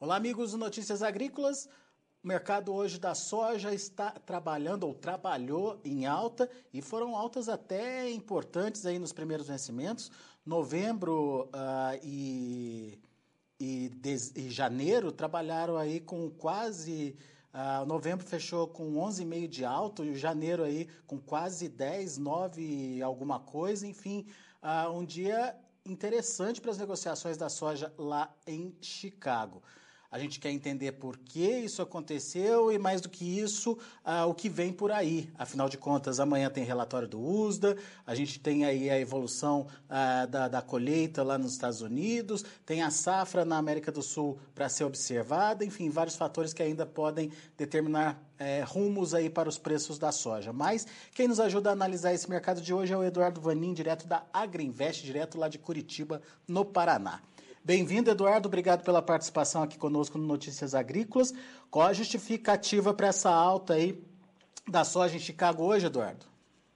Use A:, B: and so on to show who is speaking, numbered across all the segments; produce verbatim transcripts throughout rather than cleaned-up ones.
A: Olá, amigos do Notícias Agrícolas. O mercado hoje da soja está trabalhando ou trabalhou em alta e foram altas até importantes aí nos primeiros vencimentos. Novembro uh, e, e, de, e janeiro trabalharam aí com quase... Uh, novembro fechou com onze vírgula cinco de alta e o janeiro aí com quase dez, nove alguma coisa. Enfim, uh, um dia interessante para as negociações da soja lá em Chicago. A gente quer entender por que isso aconteceu e, mais do que isso, uh, o que vem por aí. Afinal de contas, amanhã tem relatório do U S D A, a gente tem aí a evolução uh, da, da colheita lá nos Estados Unidos, tem a safra na América do Sul para ser observada, enfim, vários fatores que ainda podem determinar é, rumos aí para os preços da soja. Mas quem nos ajuda a analisar esse mercado de hoje é o Eduardo Vanin, direto da Agriinvest, direto lá de Curitiba, no Paraná. Bem-vindo, Eduardo. Obrigado pela participação aqui conosco no Notícias Agrícolas. Qual a justificativa para essa alta aí da soja em Chicago hoje, Eduardo?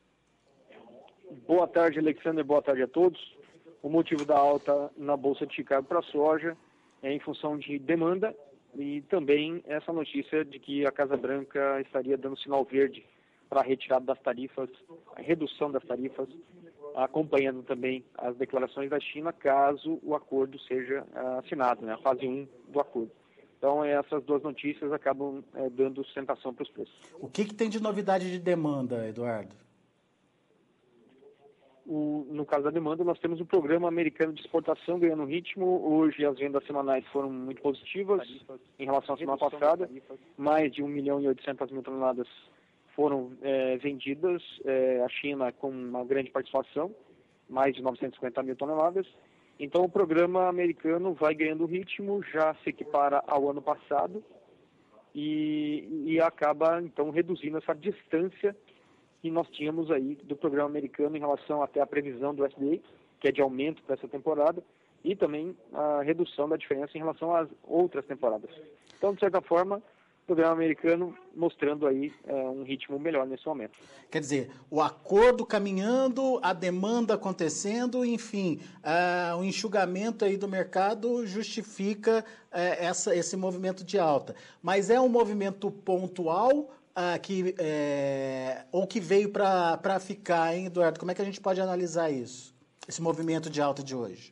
B: Boa tarde, Alexander. Boa tarde a todos. O motivo da alta na Bolsa de Chicago para a soja é em função de demanda e também essa notícia de que a Casa Branca estaria dando sinal verde para a retirada das tarifas, a redução das tarifas, acompanhando também as declarações da China, caso o acordo seja uh, assinado, né, a fase um do acordo. Então, essas duas notícias acabam uh, dando sustentação para os preços.
A: O que, que tem de novidade de demanda, Eduardo?
B: O, no caso da demanda, nós temos o Programa Americano de Exportação ganhando ritmo. Hoje as vendas semanais foram muito positivas tarifas, em relação à semana passada. Mais de um milhão e oitocentas mil toneladas foram é, vendidas, é, a China com uma grande participação, mais de novecentas e cinquenta mil toneladas. Então o programa americano vai ganhando ritmo, já se equipara ao ano passado e, e acaba então reduzindo essa distância que nós tínhamos aí do programa americano em relação até a previsão do U S D A, que é de aumento para essa temporada, e também a redução da diferença em relação às outras temporadas. Então, de certa forma, o programa americano mostrando aí é, um ritmo melhor nesse momento.
A: Quer dizer, o acordo caminhando, a demanda acontecendo, enfim, uh, o enxugamento aí do mercado justifica uh, essa, esse movimento de alta. Mas é um movimento pontual uh, que, é, ou que veio para ficar, hein, Eduardo? Como é que a gente pode analisar isso, esse movimento de alta de hoje?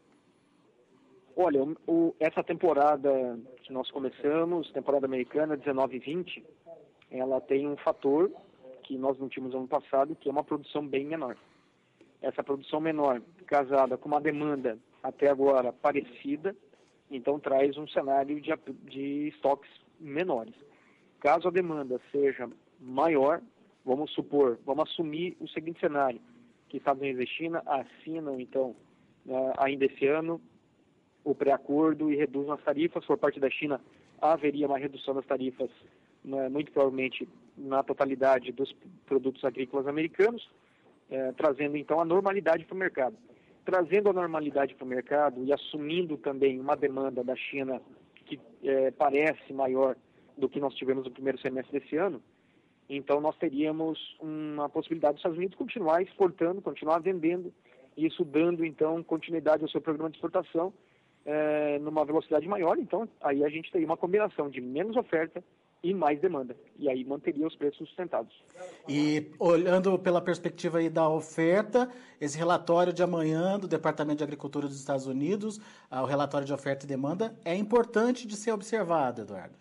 B: Olha, o, essa temporada que nós começamos, temporada americana dezenove e vinte, ela tem um fator que nós não tínhamos ano passado, que é uma produção bem menor. Essa produção menor, casada com uma demanda até agora parecida, então traz um cenário de, de estoques menores. Caso a demanda seja maior, vamos supor, vamos assumir o seguinte cenário, que Estados Unidos e China assinam, então, ainda esse ano, o pré-acordo e reduzam as tarifas. Por parte da China, haveria uma redução das tarifas, né, muito provavelmente na totalidade dos produtos agrícolas americanos, eh, trazendo então a normalidade para o mercado. Trazendo a normalidade para o mercado e assumindo também uma demanda da China que eh, parece maior do que nós tivemos no primeiro semestre desse ano, então nós teríamos uma possibilidade dos Estados Unidos continuar exportando, continuar vendendo, e isso dando então continuidade ao seu programa de exportação, É, numa velocidade maior. Então aí a gente teria uma combinação de menos oferta e mais demanda, e aí manteria os preços sustentados.
A: E olhando pela perspectiva aí da oferta, esse relatório de amanhã do Departamento de Agricultura dos Estados Unidos, ah, o relatório de oferta e demanda, é importante de ser observado, Eduardo.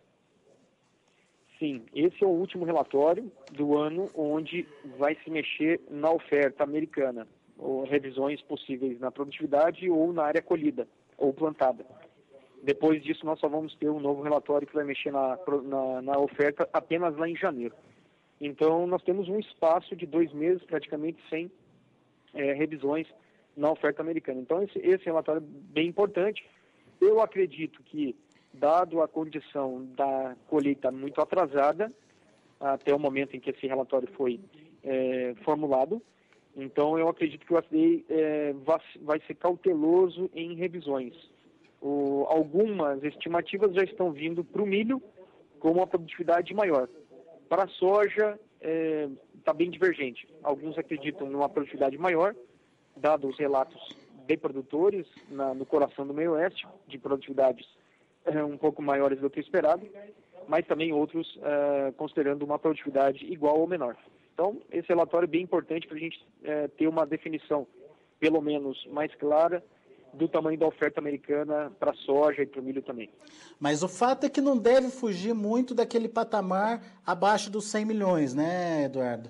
B: Sim, esse é o último relatório do ano onde vai se mexer na oferta americana, ou revisões possíveis na produtividade ou na área colhida ou plantada. Depois disso, nós só vamos ter um novo relatório que vai mexer na, na, na oferta apenas lá em janeiro. Então, nós temos um espaço de dois meses praticamente sem é, revisões na oferta americana. Então, esse, esse relatório é bem importante. Eu acredito que, dado a condição da colheita muito atrasada, até o momento em que esse relatório foi é, formulado, então, eu acredito que o U S D A é, vai, vai ser cauteloso em revisões. O, algumas estimativas já estão vindo para o milho com uma produtividade maior. Para a soja, está é, bem divergente. Alguns acreditam numa produtividade maior, dados os relatos de produtores na, no coração do meio oeste, de produtividades é, um pouco maiores do que o esperado, mas também outros uh, considerando uma produtividade igual ou menor. Então, esse relatório é bem importante para a gente uh, ter uma definição, pelo menos mais clara, do tamanho da oferta americana para a soja e para o milho também.
A: Mas o fato é que não deve fugir muito daquele patamar abaixo dos cem milhões, né, Eduardo?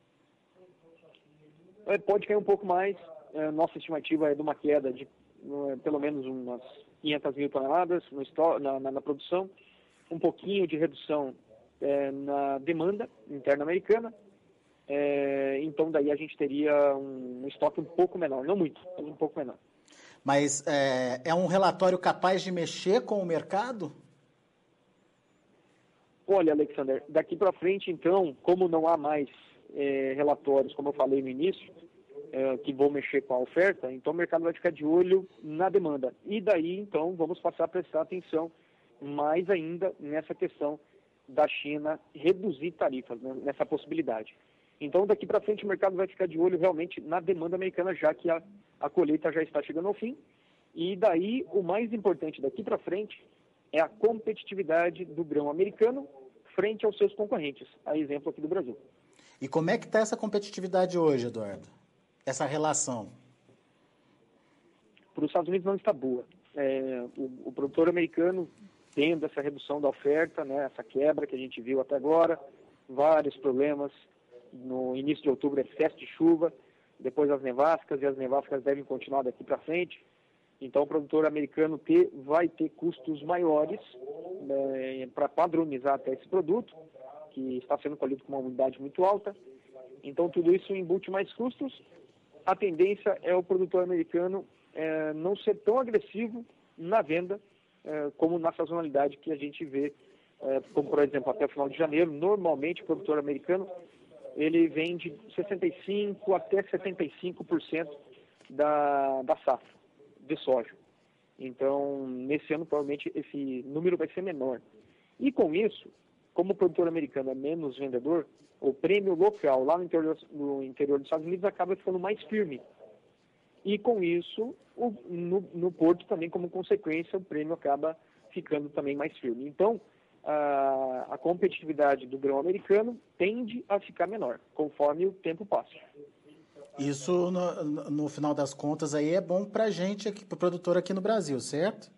B: É, pode cair um pouco mais. É, nossa estimativa é de uma queda de é, pelo menos umas quinhentas mil toneladas no esto- na, na, na produção, um pouquinho de redução é, na demanda interna americana. É, então, daí a gente teria um, um estoque um pouco menor, não muito, mas um pouco menor.
A: Mas é, é um relatório capaz de mexer com o mercado?
B: Olha, Alexander, daqui para frente, então, como não há mais é, relatórios, como eu falei no início, é, que vão mexer com a oferta, então o mercado vai ficar de olho na demanda. E daí, então, vamos passar a prestar atenção mais ainda nessa questão da China reduzir tarifas, né, nessa possibilidade. Então, daqui para frente, o mercado vai ficar de olho realmente na demanda americana, já que a, a colheita já está chegando ao fim. E daí, o mais importante daqui para frente é a competitividade do grão americano frente aos seus concorrentes, a exemplo aqui do Brasil.
A: E como é que está essa competitividade hoje, Eduardo? Essa relação?
B: Para os Estados Unidos não está boa. É, o, o produtor americano tendo essa redução da oferta, né, essa quebra que a gente viu até agora, vários problemas. No início de outubro, excesso de chuva, depois as nevascas, e as nevascas devem continuar daqui para frente. Então, o produtor americano ter, vai ter custos maiores né, para padronizar até esse produto, que está sendo colhido com uma umidade muito alta. Então, tudo isso embute mais custos. A tendência é o produtor americano é, não ser tão agressivo na venda é, como na sazonalidade que a gente vê, é, como, por exemplo, até o final de janeiro. Normalmente, o produtor americano ele vende sessenta e cinco por cento até setenta e cinco por cento da, da safra de soja. Então, nesse ano, provavelmente, esse número vai ser menor. E com isso, como o produtor americano é menos vendedor, o prêmio local lá no interior, no interior dos Estados Unidos acaba ficando mais firme. E com isso, o, no, no porto também, como consequência, o prêmio acaba ficando também mais firme. Então, a, a competitividade do grão americano tende a ficar menor, conforme o tempo passa.
A: Isso, no, no final das contas, aí é bom para a gente, para o produtor aqui no Brasil, certo?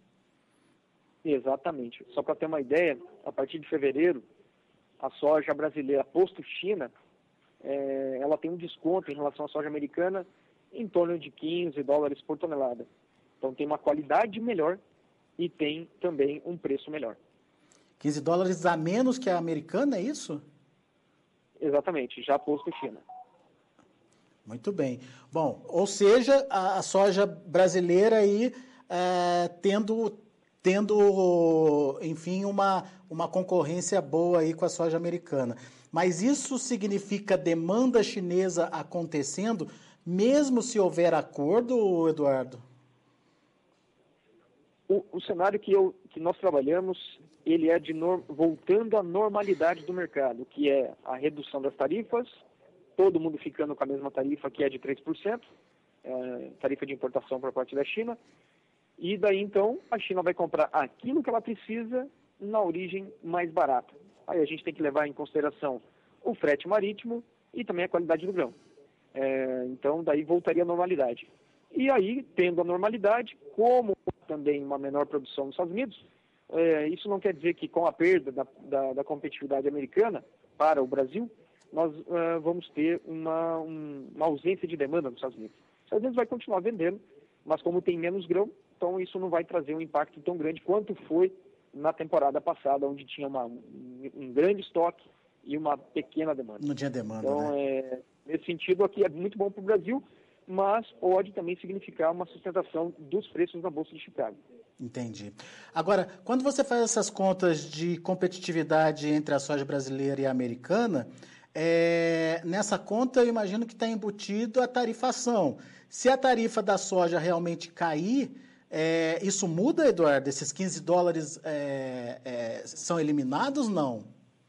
B: Exatamente. Só para ter uma ideia, a partir de fevereiro, a soja brasileira posto China, é, ela tem um desconto em relação à soja americana em torno de quinze dólares por tonelada. Então tem uma qualidade melhor e tem também um preço melhor.
A: quinze dólares a menos que a americana, é isso?
B: Exatamente, já posto China.
A: Muito bem. Bom, ou seja, a, a soja brasileira aí é, tendo, tendo, enfim, uma, uma concorrência boa aí com a soja americana. Mas isso significa demanda chinesa acontecendo, mesmo se houver acordo, Eduardo?
B: O, o cenário que, eu, que nós trabalhamos, ele é de norm, voltando à normalidade do mercado, que é a redução das tarifas, todo mundo ficando com a mesma tarifa, que é de três por cento, é, tarifa de importação por parte da China, e daí então a China vai comprar aquilo que ela precisa na origem mais barata. Aí a gente tem que levar em consideração o frete marítimo e também a qualidade do grão. É, então daí voltaria à normalidade. E aí, tendo a normalidade, como também uma menor produção nos Estados Unidos, é, isso não quer dizer que com a perda da, da, da competitividade americana para o Brasil, nós uh, vamos ter uma, um, uma ausência de demanda nos Estados Unidos. Os Estados Unidos vai continuar vendendo, mas como tem menos grão, então isso não vai trazer um impacto tão grande quanto foi na temporada passada, onde tinha uma, um, um grande estoque e uma pequena demanda.
A: Não tinha demanda,
B: então,
A: né?
B: É, nesse sentido, aqui é muito bom para o Brasil, mas pode também significar uma sustentação dos preços na Bolsa de Chicago.
A: Entendi. Agora, quando você faz essas contas de competitividade entre a soja brasileira e a americana, é, nessa conta eu imagino que está embutido a tarifação. Se a tarifa da soja realmente cair, é, isso muda, Eduardo? Esses quinze dólares é, é, são eliminados, não?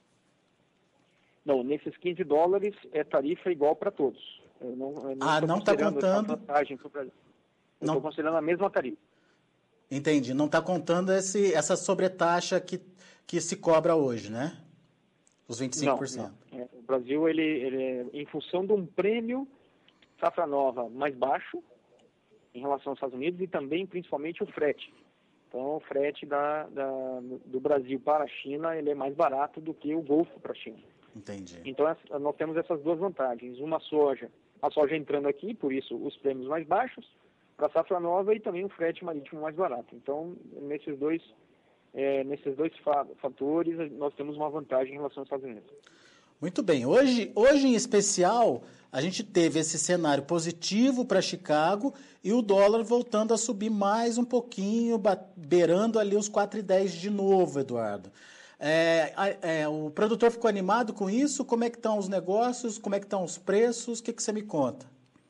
B: Não, nesses quinze dólares é tarifa igual para todos. Eu não, eu não
A: ah,
B: estou
A: não está
B: considerando
A: contando...
B: essa vantagem para o Brasil. Eu
A: não...
B: estou considerando a mesma tarifa.
A: Entendi. Não está contando esse, essa sobretaxa que, que se cobra hoje, né? Os vinte e cinco por cento.
B: Não, não. É, o Brasil, ele, ele é em função de um prêmio safra nova mais baixo em relação aos Estados Unidos e também, principalmente, o frete. Então, o frete da, da, do Brasil para a China, ele é mais barato do que o Golfo para a China.
A: Entendi.
B: Então, nós temos essas duas vantagens. Uma soja, a soja entrando aqui, por isso os prêmios mais baixos, para a safra nova, e também o frete marítimo mais barato. Então, nesses dois, é, nesses dois fatores, nós temos uma vantagem em relação aos Estados Unidos.
A: Muito bem. Hoje, hoje, em especial, a gente teve esse cenário positivo para Chicago e o dólar voltando a subir mais um pouquinho, beirando ali os quatro e dez de novo, Eduardo. É, é, o produtor ficou animado com isso? Como é que estão os negócios? Como é que estão os preços? O que, que você me conta?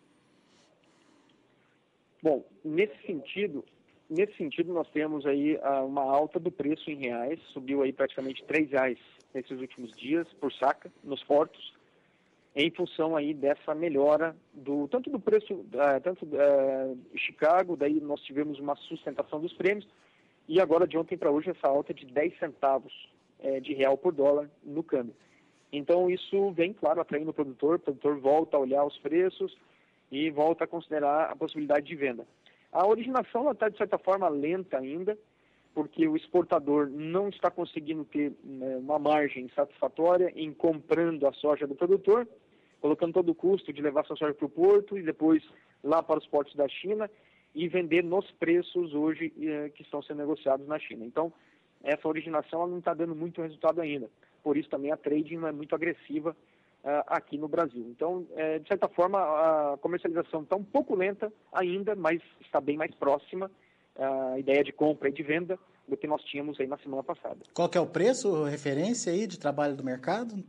B: Bom, nesse sentido, nesse sentido nós temos aí uh, uma alta do preço em reais, subiu aí praticamente três reais nesses últimos dias por saca nos portos, em função aí dessa melhora do tanto do preço, uh, tanto uh, Chicago, daí nós tivemos uma sustentação dos prêmios, e agora de ontem para hoje essa alta de dez centavos uh, de real por dólar no câmbio. Então isso vem, claro, atraindo o produtor, o produtor volta a olhar os preços e volta a considerar a possibilidade de venda. A originação está, de certa forma, lenta ainda, porque o exportador não está conseguindo ter né, uma margem satisfatória em comprando a soja do produtor, colocando todo o custo de levar sua soja para o porto e depois lá para os portos da China e vender nos preços hoje eh, que estão sendo negociados na China. Então, essa originação ela não está dando muito resultado ainda. Por isso também a trading não é muito agressiva uh, aqui no Brasil. Então, eh, de certa forma, a comercialização está um pouco lenta ainda, mas está bem mais próxima a ideia de compra e de venda do que nós tínhamos aí na semana passada.
A: Qual que é o preço, referência aí de trabalho do mercado?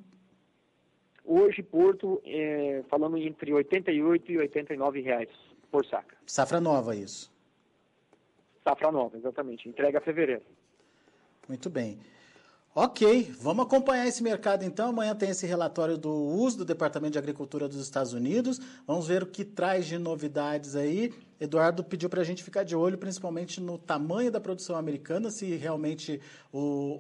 B: Hoje, Porto, é, falando entre oitenta e oito e oitenta e nove reais por saca.
A: Safra nova, isso.
B: Safra nova, exatamente. Entrega a fevereiro.
A: Muito bem. Ok, vamos acompanhar esse mercado então. Amanhã tem esse relatório do U S do Departamento de Agricultura dos Estados Unidos. Vamos ver o que traz de novidades aí. Eduardo pediu para a gente ficar de olho, principalmente no tamanho da produção americana, se realmente o,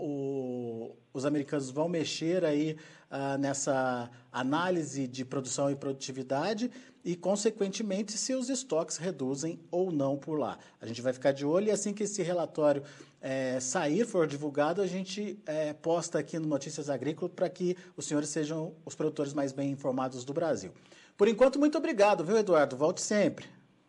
A: o, os americanos vão mexer aí uh, nessa análise de produção e produtividade e, consequentemente, se os estoques reduzem ou não por lá. A gente vai ficar de olho e assim que esse relatório É, sair, for divulgado, a gente é, posta aqui no Notícias Agrícolas para que os senhores sejam os produtores mais bem informados do Brasil. Por enquanto, muito obrigado, viu, Eduardo? Volte sempre.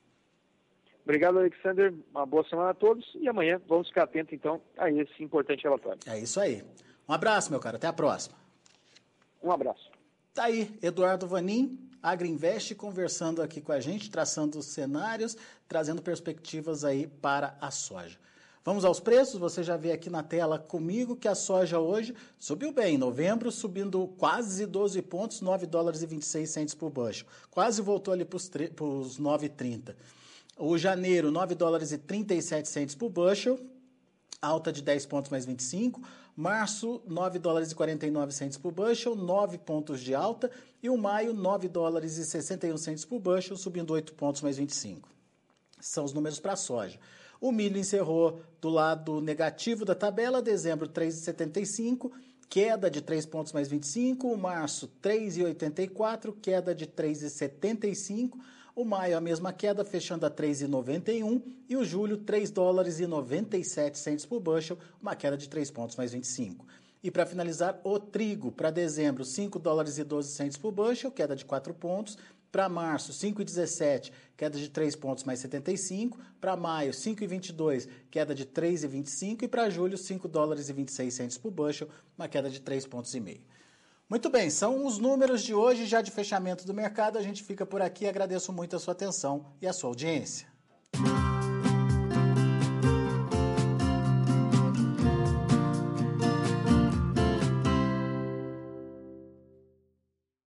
B: Obrigado, Alexander. Uma boa semana a todos e amanhã vamos ficar atentos, então, a esse importante relatório.
A: É isso aí. Um abraço, meu cara. Até a próxima.
B: Um abraço.
A: Tá aí, Eduardo Vanin, Agriinvest, conversando aqui com a gente, traçando os cenários, trazendo perspectivas aí para a soja. Vamos aos preços, você já vê aqui na tela comigo que a soja hoje subiu bem, novembro subindo quase doze pontos, nove dólares e vinte e seis centavos por bushel, quase voltou ali para os nove e trinta. O janeiro, nove dólares e trinta e sete centavos por bushel, alta de dez pontos mais vinte e cinco. Março, nove dólares e quarenta e nove centavos por bushel, nove pontos de alta. E o maio, nove dólares e sessenta e um centavos por bushel, subindo oito pontos mais vinte e cinco. São os números para a soja. O milho encerrou do lado negativo da tabela, dezembro três vírgula setenta e cinco, queda de três pontos mais vinte e cinco, o março três vírgula oitenta e quatro, queda de três vírgula setenta e cinco, o maio a mesma queda, fechando a três vírgula noventa e um, e o julho três dólares e noventa e sete centavos por bushel, uma queda de três pontos mais vinte e cinco. E para finalizar, o trigo para dezembro, cinco dólares e doze centavos por bushel, queda de quatro pontos. Para março, cinco vírgula dezessete, queda de três pontos mais setenta e cinco. Para maio, cinco vírgula vinte e dois, queda de três vírgula vinte e cinco. E para julho, cinco dólares e vinte e seis centavos por bushel, uma queda de três pontos e meio. Muito bem, são os números de hoje, já de fechamento do mercado. A gente fica por aqui. Agradeço muito a sua atenção e a sua audiência.